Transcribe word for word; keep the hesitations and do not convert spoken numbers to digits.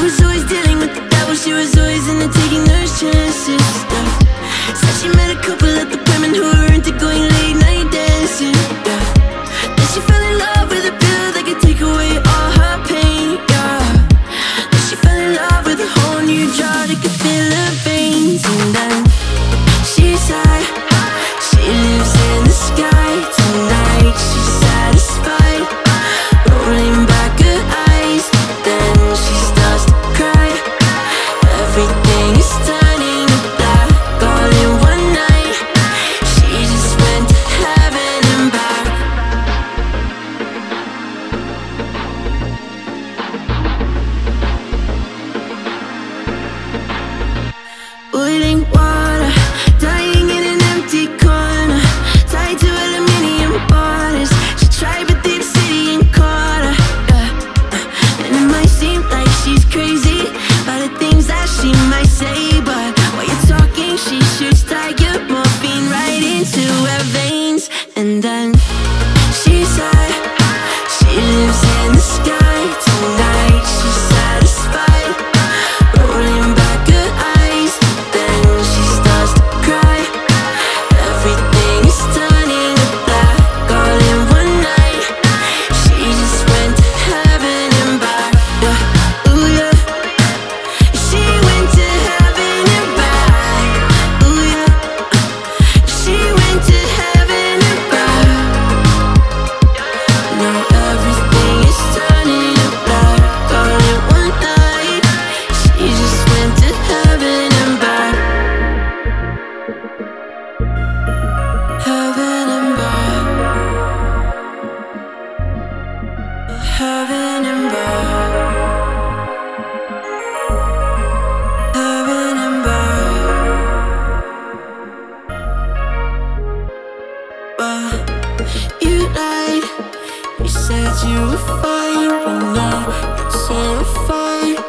was always dealing with the devil, she was always into taking those chances, yeah. Said she met a couple at the women who were into going late night dancing, yeah. Then she fell in love with a pill that could take away all her pain, yeah. Then she fell in love with a whole new drug that could fill her veins. And then she's high, she lives in the sky. Tonight she's satisfied, rolling back her eyes. Then she starts to cry. Everything is turning to black all in one night. She just went to heaven and back. Boiling water, dying in an empty corner, tied to aluminium borders. She tried but they'd city and caught her, yeah. And it might seem like she's crazy by the things that she might say, but while you're talking she shoots tiger morphine right into her veins. And then she's high, she lives in the sky. Tonight she's satisfied, rolling back her eyes. Then she starts to cry. Everything is turning to black all in one night. She just went to heaven and back, yeah. Ooh yeah. She went to heaven and back. Ooh yeah. She went to heaven and back. Now everything is turning to black all in one night. She just went to heaven and back. Heaven and back. Heaven and back. Heaven and back. But you lied. You said you were fine, but now you're terrified.